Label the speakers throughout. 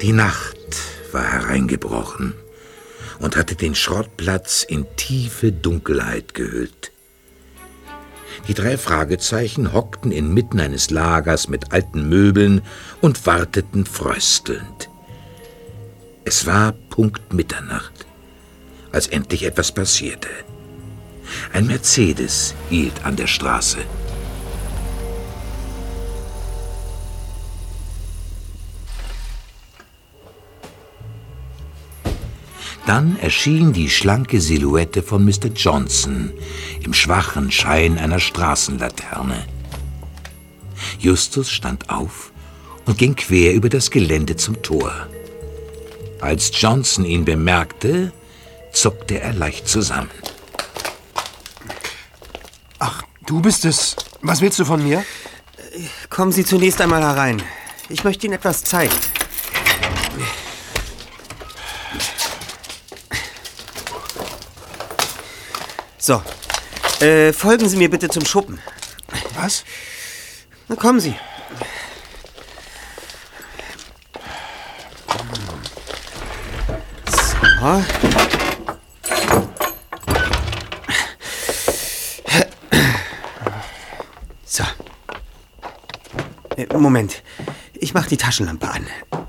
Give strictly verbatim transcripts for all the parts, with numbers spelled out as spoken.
Speaker 1: Die Nacht war hereingebrochen und hatte den Schrottplatz in tiefe Dunkelheit gehüllt. Die drei Fragezeichen hockten inmitten eines Lagers mit alten Möbeln und warteten fröstelnd. Es war Punkt Mitternacht, als endlich etwas passierte. Ein Mercedes hielt an der Straße. Dann erschien die schlanke Silhouette von Mister Johnson im schwachen Schein einer Straßenlaterne. Justus stand auf und ging quer über das Gelände zum Tor. Als Johnson ihn bemerkte, zuckte er leicht zusammen.
Speaker 2: Ach, du bist es. Was willst du von mir?
Speaker 3: Kommen Sie zunächst einmal herein. Ich möchte Ihnen etwas zeigen. So, äh, folgen Sie mir bitte zum Schuppen.
Speaker 2: Was?
Speaker 3: Na, kommen Sie. So. So. Äh, Moment, ich mach die Taschenlampe an.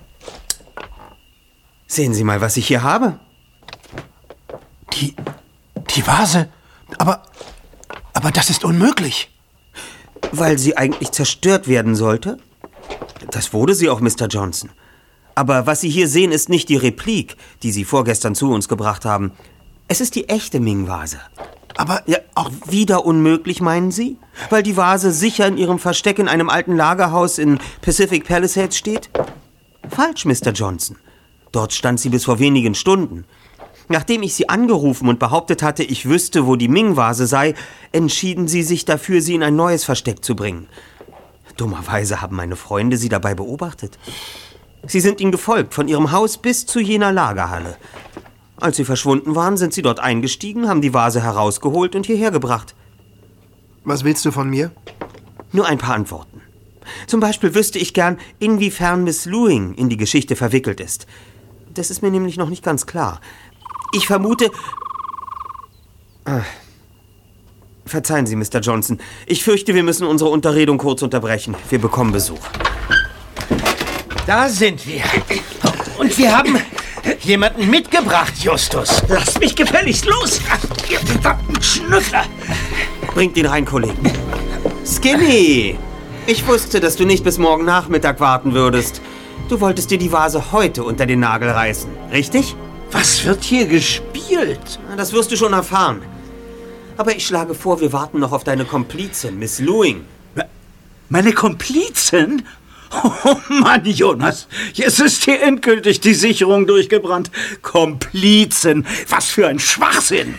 Speaker 3: Sehen Sie mal, was ich hier habe.
Speaker 2: Die, die Vase? Aber, aber das ist unmöglich.
Speaker 3: Weil sie eigentlich zerstört werden sollte? Das wurde sie auch, Mister Johnson. Aber was Sie hier sehen, ist nicht die Replik, die Sie vorgestern zu uns gebracht haben. Es ist die echte Ming-Vase.
Speaker 2: Aber
Speaker 3: ja, auch wieder unmöglich, meinen Sie? Weil die Vase sicher in ihrem Versteck in einem alten Lagerhaus in Pacific Palisades steht? Falsch, Mister Johnson. Dort stand sie bis vor wenigen Stunden. Nachdem ich Sie angerufen und behauptet hatte, ich wüsste, wo die Ming-Vase sei, entschieden Sie sich dafür, sie in ein neues Versteck zu bringen. Dummerweise haben meine Freunde Sie dabei beobachtet. Sie sind Ihnen gefolgt, von Ihrem Haus bis zu jener Lagerhalle. Als Sie verschwunden waren, sind Sie dort eingestiegen, haben die Vase herausgeholt und hierher gebracht.
Speaker 2: Was willst du von mir?
Speaker 3: Nur ein paar Antworten. Zum Beispiel wüsste ich gern, inwiefern Miss Lewing in die Geschichte verwickelt ist. Das ist mir nämlich noch nicht ganz klar. Ich vermute... Ah. Verzeihen Sie, Mister Johnson. Ich fürchte, wir müssen unsere Unterredung kurz unterbrechen. Wir bekommen Besuch.
Speaker 4: Da sind wir. Und wir haben jemanden mitgebracht, Justus. Lasst mich gefälligst los, ihr verdammten Schnüffler.
Speaker 3: Bringt ihn rein, Kollegen. Skinny! Ich wusste, dass du nicht bis morgen Nachmittag warten würdest. Du wolltest dir die Vase heute unter den Nagel reißen, richtig?
Speaker 4: Was wird hier gespielt?
Speaker 3: Das wirst du schon erfahren. Aber ich schlage vor, wir warten noch auf deine Komplizin, Miss Lewing.
Speaker 4: Meine Komplizin? Oh Mann, Jonas, jetzt ist hier endgültig die Sicherung durchgebrannt. Komplizin, was für ein Schwachsinn.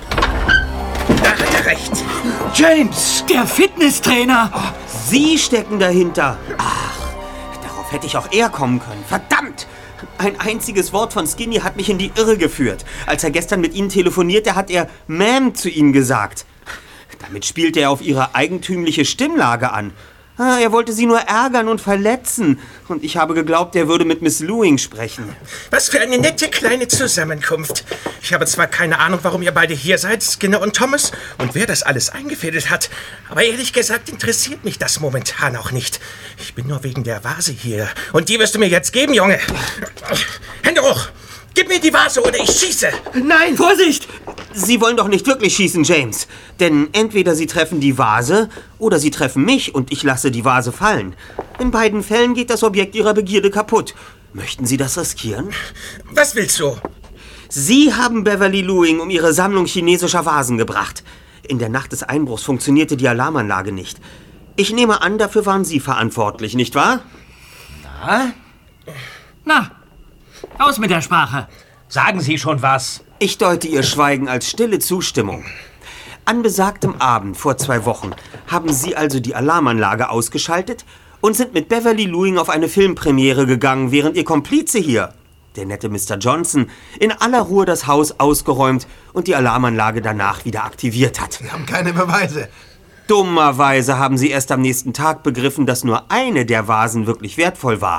Speaker 3: Da hat er recht.
Speaker 4: James, der Fitnesstrainer.
Speaker 3: Oh, Sie stecken dahinter. Ach, darauf hätte ich auch eher kommen können. Verdammt! Ein einziges Wort von Skinny hat mich in die Irre geführt. Als er gestern mit Ihnen telefonierte, hat er Ma'am zu Ihnen gesagt. Damit spielte er auf Ihre eigentümliche Stimmlage an. Er wollte Sie nur ärgern und verletzen. Und ich habe geglaubt, er würde mit Miss Lewing sprechen.
Speaker 5: Was für eine nette kleine Zusammenkunft. Ich habe zwar keine Ahnung, warum ihr beide hier seid, Skinner und Thomas, und wer das alles eingefädelt hat. Aber ehrlich gesagt interessiert mich das momentan auch nicht. Ich bin nur wegen der Vase hier. Und die wirst du mir jetzt geben, Junge. Hände hoch! Gib mir die Vase oder ich schieße!
Speaker 3: Nein, Vorsicht! Sie wollen doch nicht wirklich schießen, James. Denn entweder Sie treffen die Vase oder Sie treffen mich und ich lasse die Vase fallen. In beiden Fällen geht das Objekt Ihrer Begierde kaputt. Möchten Sie das riskieren?
Speaker 5: Was willst du?
Speaker 3: Sie haben Beverly Lewing um ihre Sammlung chinesischer Vasen gebracht. In der Nacht des Einbruchs funktionierte die Alarmanlage nicht. Ich nehme an, dafür waren Sie verantwortlich, nicht wahr?
Speaker 4: Na? Na? Aus mit der Sprache. Sagen Sie schon was.
Speaker 3: Ich deute Ihr Schweigen als stille Zustimmung. An besagtem Abend vor zwei Wochen haben Sie also die Alarmanlage ausgeschaltet und sind mit Beverly Lewing auf eine Filmpremiere gegangen, während Ihr Komplize hier, der nette Mister Johnson, in aller Ruhe das Haus ausgeräumt und die Alarmanlage danach wieder aktiviert hat.
Speaker 2: Wir haben keine Beweise.
Speaker 3: Dummerweise haben Sie erst am nächsten Tag begriffen, dass nur eine der Vasen wirklich wertvoll war.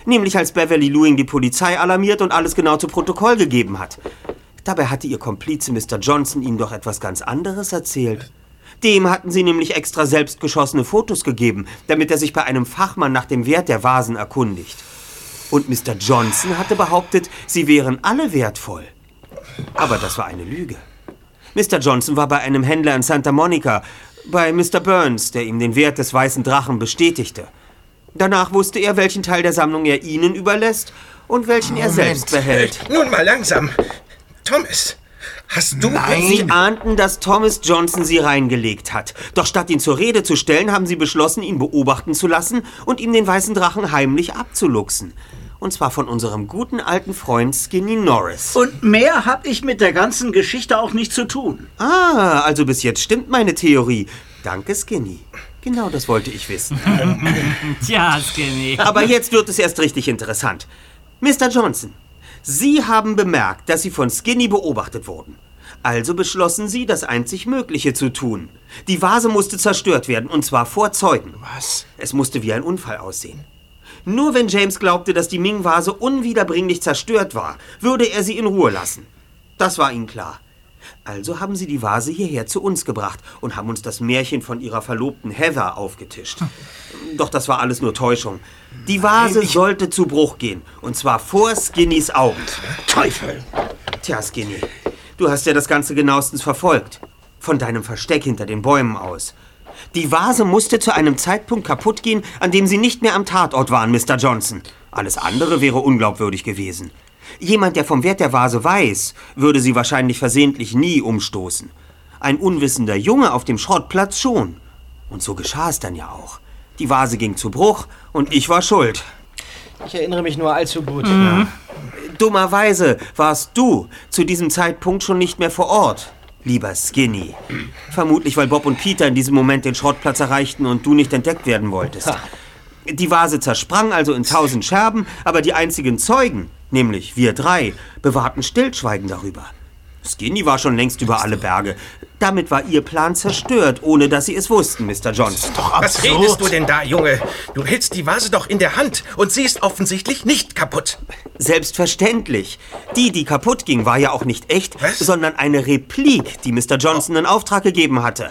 Speaker 3: Nämlich als Beverly Lewing die Polizei alarmiert und alles genau zu Protokoll gegeben hat. Dabei hatte ihr Komplize Mister Johnson ihnen doch etwas ganz anderes erzählt. Dem hatten sie nämlich extra selbst geschossene Fotos gegeben, damit er sich bei einem Fachmann nach dem Wert der Vasen erkundigt. Und Mister Johnson hatte behauptet, sie wären alle wertvoll. Aber das war eine Lüge. Mister Johnson war bei einem Händler in Santa Monica, bei Mister Burns, der ihm den Wert des weißen Drachen bestätigte. Danach wusste er, welchen Teil der Sammlung er ihnen überlässt und welchen Moment. er selbst behält.
Speaker 5: Nun mal langsam. Thomas, hast du...
Speaker 3: Nein. Sie ahnten, dass Thomas Johnson sie reingelegt hat. Doch statt ihn zur Rede zu stellen, haben sie beschlossen, ihn beobachten zu lassen und ihm den weißen Drachen heimlich abzuluxen. Und zwar von unserem guten alten Freund Skinny Norris.
Speaker 4: Und mehr habe ich mit der ganzen Geschichte auch nicht zu tun.
Speaker 3: Ah, also bis jetzt stimmt meine Theorie. Danke, Skinny. Genau das wollte ich wissen.
Speaker 6: Tja, Skinny.
Speaker 3: Aber jetzt wird es erst richtig interessant. Mister Johnson, Sie haben bemerkt, dass Sie von Skinny beobachtet wurden. Also beschlossen Sie, das einzig Mögliche zu tun. Die Vase musste zerstört werden, und zwar vor Zeugen.
Speaker 2: Was?
Speaker 3: Es musste wie ein Unfall aussehen. Nur wenn James glaubte, dass die Ming-Vase unwiederbringlich zerstört war, würde er sie in Ruhe lassen. Das war ihnen klar. Also haben sie die Vase hierher zu uns gebracht und haben uns das Märchen von ihrer Verlobten Heather aufgetischt. Doch das war alles nur Täuschung. Die Vase Nein, sollte zu Bruch gehen, und zwar vor Skinnys Augen.
Speaker 4: Teufel!
Speaker 3: Tja, Skinny, du hast ja das Ganze genauestens verfolgt. Von deinem Versteck hinter den Bäumen aus. Die Vase musste zu einem Zeitpunkt kaputt gehen, an dem sie nicht mehr am Tatort waren, Mister Johnson. Alles andere wäre unglaubwürdig gewesen. Jemand, der vom Wert der Vase weiß, würde sie wahrscheinlich versehentlich nie umstoßen. Ein unwissender Junge auf dem Schrottplatz schon. Und so geschah es dann ja auch. Die Vase ging zu Bruch und ich war schuld.
Speaker 7: Ich erinnere mich nur allzu gut.
Speaker 3: Mhm. Ja. Dummerweise warst du zu diesem Zeitpunkt schon nicht mehr vor Ort, lieber Skinny. Vermutlich, weil Bob und Peter in diesem Moment den Schrottplatz erreichten und du nicht entdeckt werden wolltest. Ha. Die Vase zersprang also in tausend Scherben, aber die einzigen Zeugen, nämlich wir drei, bewahrten Stillschweigen darüber. Skinny war schon längst über alle Berge. Damit war ihr Plan zerstört, ohne dass sie es wussten, Mister Johnson.
Speaker 5: Was redest du denn da, Junge? Du hältst die Vase doch in der Hand und sie ist offensichtlich nicht kaputt.
Speaker 3: Selbstverständlich. Die, die kaputt ging, war ja auch nicht echt, Was? sondern eine Replik, die Mister Johnson in Auftrag gegeben hatte.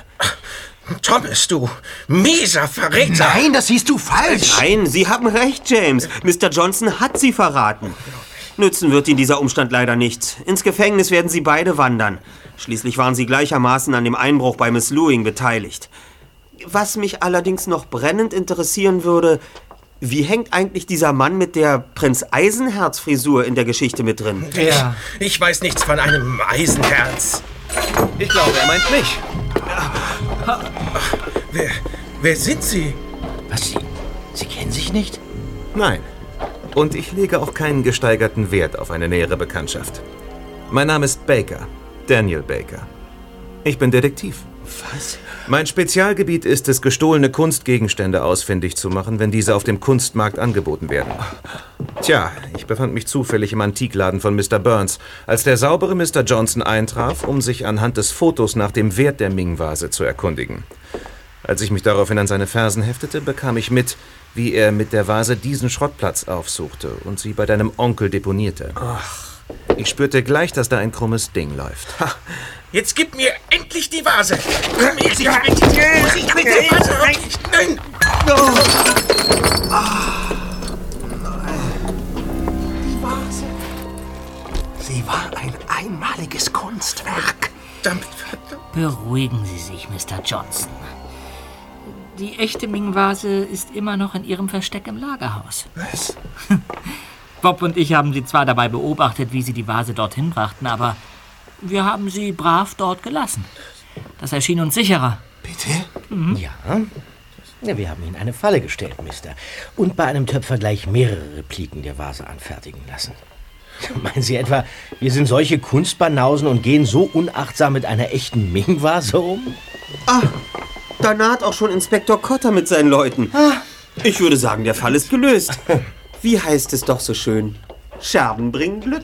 Speaker 5: Thomas, du mieser Verräter!
Speaker 2: Nein, das siehst du falsch!
Speaker 3: Nein, Sie haben recht, James. Mister Johnson hat sie verraten. Nützen wird Ihnen dieser Umstand leider nichts. Ins Gefängnis werden Sie beide wandern. Schließlich waren Sie gleichermaßen an dem Einbruch bei Miss Lewing beteiligt. Was mich allerdings noch brennend interessieren würde, wie hängt eigentlich dieser Mann mit der Prinz Eisenherz-Frisur in der Geschichte mit drin?
Speaker 5: Ja. Ich, ich weiß nichts von einem Eisenherz.
Speaker 7: Ich glaube, er meint mich.
Speaker 5: Wer, wer sind Sie?
Speaker 7: Was, Sie, Sie kennen sich nicht? Nein. Und ich lege auch keinen gesteigerten Wert auf eine nähere Bekanntschaft. Mein Name ist Baker, Daniel Baker. Ich bin Detektiv.
Speaker 3: Was?
Speaker 7: Mein Spezialgebiet ist es, gestohlene Kunstgegenstände ausfindig zu machen, wenn diese auf dem Kunstmarkt angeboten werden. Tja, ich befand mich zufällig im Antikladen von Mister Burns, als der saubere Mister Johnson eintraf, um sich anhand des Fotos nach dem Wert der Ming-Vase zu erkundigen. Als ich mich daraufhin an seine Fersen heftete, bekam ich mit, wie er mit der Vase diesen Schrottplatz aufsuchte und sie bei deinem Onkel deponierte. Ach. Ich spürte gleich, dass da ein krummes Ding läuft. Ha.
Speaker 5: Jetzt gib mir endlich die Vase! Komm, ich ja, mit, ich mit der Vase! Nein!
Speaker 2: Oh. Ah. Die Vase. Sie war ein einmaliges Kunstwerk.
Speaker 5: Damit,
Speaker 6: Beruhigen Sie sich, Mister Johnson. Die echte Ming-Vase ist immer noch in Ihrem Versteck im Lagerhaus.
Speaker 2: Was?
Speaker 6: Bob und ich haben Sie zwar dabei beobachtet, wie Sie die Vase dorthin brachten, aber wir haben sie brav dort gelassen. Das erschien uns sicherer.
Speaker 2: Bitte?
Speaker 8: Mhm. Ja. ja, wir haben Ihnen eine Falle gestellt, Mister. Und bei einem Töpfer gleich mehrere Repliken der Vase anfertigen lassen. Meinen Sie etwa, wir sind solche Kunstbanausen und gehen so unachtsam mit einer echten Ming-Vase um?
Speaker 3: Ah, da naht auch schon Inspektor Cotter mit seinen Leuten. Ah, ich würde sagen, der Fall ist gelöst. Wie heißt es doch so schön? Scherben bringen Glück.